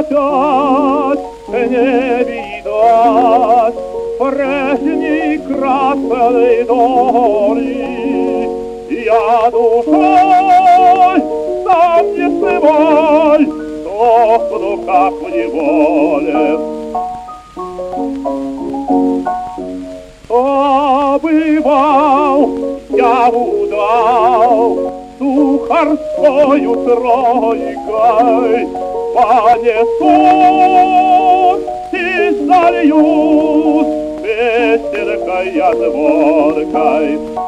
опять не видать прежней красной доли. Я душой сам не свой, сохну, как в неволе. Побывал я удал сухарскою тройкой, понесут и зальют песенкой я звонкой.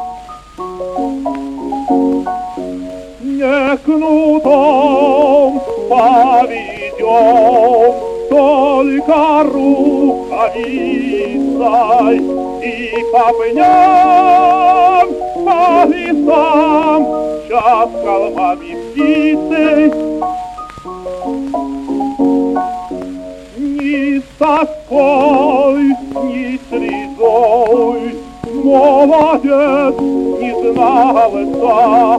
Не кнутом поведем, только рукавицей, и по пням, по лесам, час холмами птицей. Ни с тоской, ни слезой молодец не знался,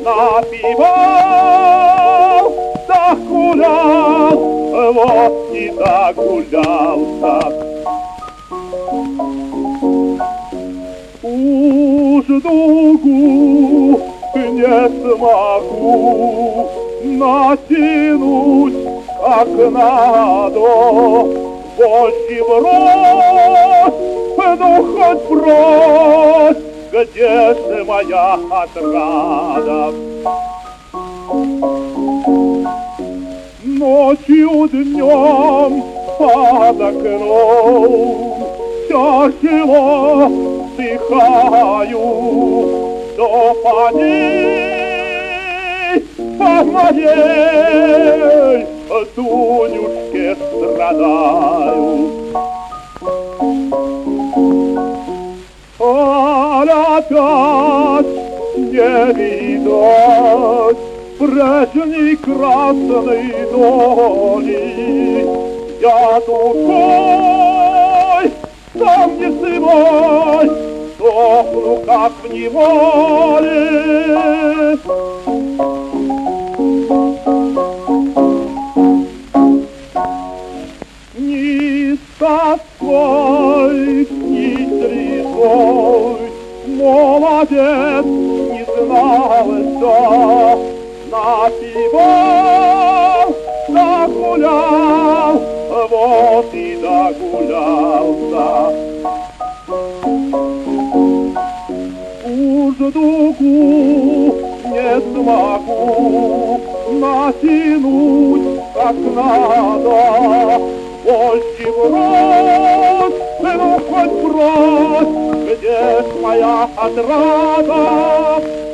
напивал, да гулял, вот и догулялся. Уж дугу не смогу натянуть как надо, больше брось, ну хоть брось, где же моя отрада? Ночью днем под окном тяжело вздыхаю, до по ней, по моей Дунюшке страдаю. Опять не видать прежней красной доли. Я душой сам не свой, сохну, как в неволе. Ни с тоской, ни слезой молодец не знался, напивал, догулял, вот и догулялся. Уж дугу не смогу натянуть как надо, больше брось, ну хоть брось, где ж моя отрада?